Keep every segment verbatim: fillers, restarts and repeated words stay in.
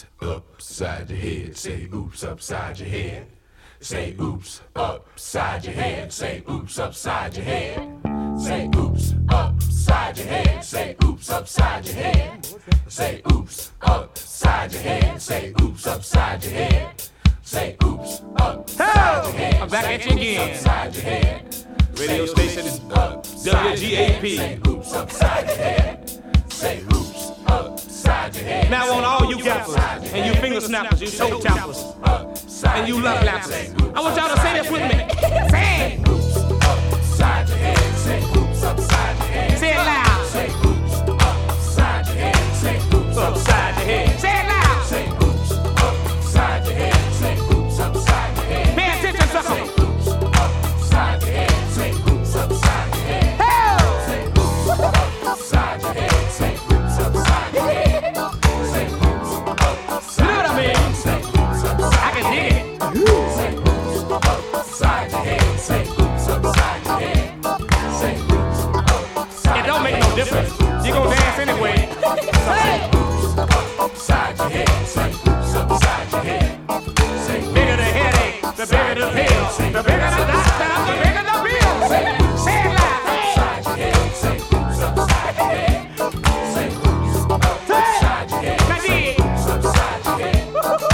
oops upside your head. Say oops upside your head. Say oops upside your head. Say oops upside your head. Say oops upside your head. Say oops upside your head. Say oops upside your head. Say oops upside your head. Say oops upside your head. I'm back at you again. Upside your head. Radio station W G A P. Say oops upside your head. Say oops upside your head. Now on all you gappers and you finger snappers, you toe tappers, and you love lappers, I want y'all to say this with me. Say it. Oops upside your head. Say oops upside your head. Say it loud. Say oops upside your head. Say oops upside your head. Say it loud. Say oops upside your head. Say oops upside your head. Pay attention, sucker. Say oops upside your head. Say oops upside your head. Hell. Say oops upside your head. Say oops upside your head. Say oops upside. You know what I mean? Say oops upside. I can dig it. Say oops upside your head. Say oops upside your head. Say oops upside. It don't make no difference. You gon' dance anyway. Say oops upside your head. Say oops upside your head. Say Bigger the headache, the bigger the pill. The bigger the doctor, the bigger the bill. Say it loud. upside your head. Say oops upside your head. Say oops upside your head. Now dig. Oops upside your head.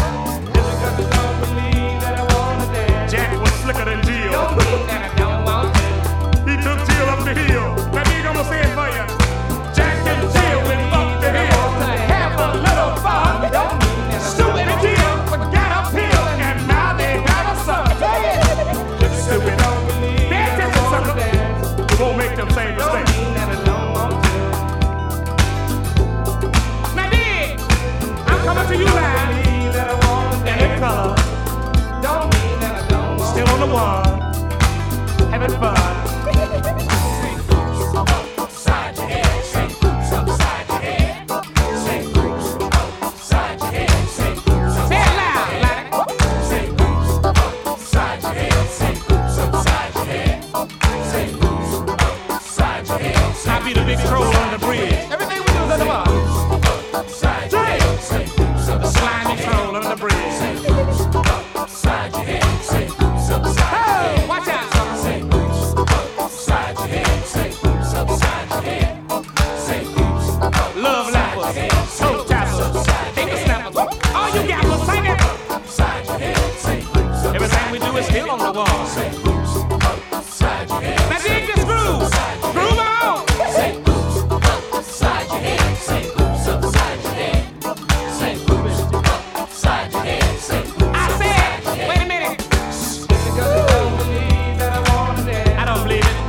Jack was slicker than Jill. He took Jill up the hill. Now dig, I'ma say it for you. Jack and Jill went up the hill to have a little fun. Stupid and Jill forgot a pill, and now they got a son. Stupid. Pay attention, sucker. It won't make them same mistakes. Now dig, I'm coming to you live. And in color. Still on the one. Having fun. Upside your head. Say oops upside your head. Say oops upside your head. Say oops Say it loud, like Say oops upside your head. Say oops upside your head. Say oops upside your head. Say I be the big troll on the bridge. Everything we do is at the bottom. upside your head. Say oops The upside slimy troll on the bridge. upside your head. Say oops upside your Oh, head. watch out. Say oops upside your head. Say oops upside your head. Say oops Love lappers, toe tappers, finger snappers. All you gappers, sing it. upside your head. Say oops Everything we do is still on the wall. Say oops upside your head. Now dig this groove. Groove on. Say oops upside your head. Say oops upside your head. Say oops upside your head. Say oops I said, wait a minute. I don't believe it.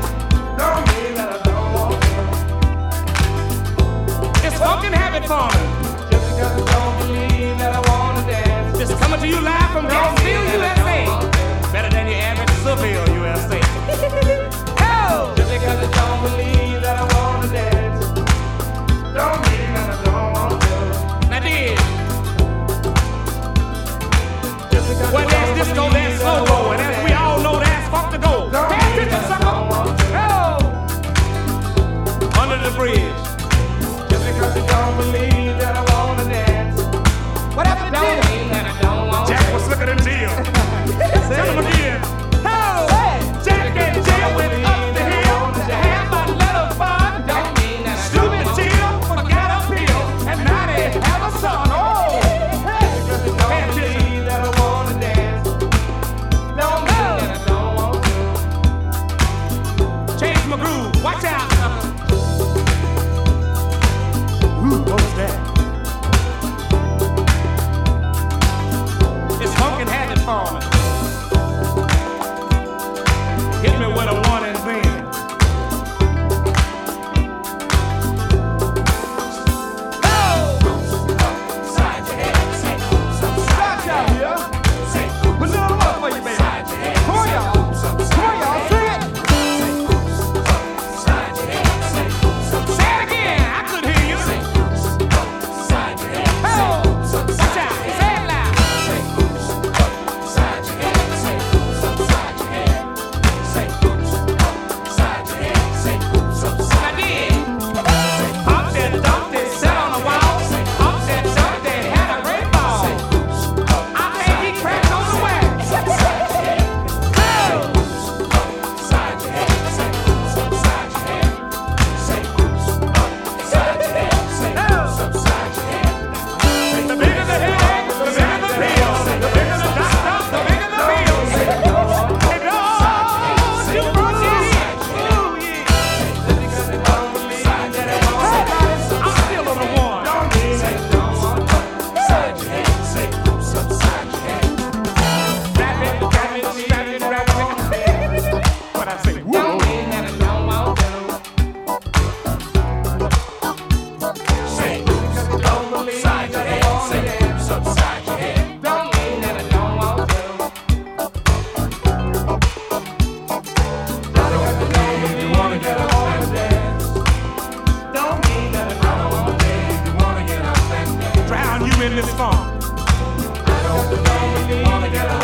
It's fucking habit forming. Just coming to you live from Gainesville, U S A. Better than your average Seville, U S A. Oh! Now dig. Well, there's disco, there's solo, and as we all know, there's funk to go. Pay attention, sucker. Oh! Under the bridge. Whatever it is. Jack was slicker than Jill. Tell him again. Oh! in this funk. I don't know if you wanna get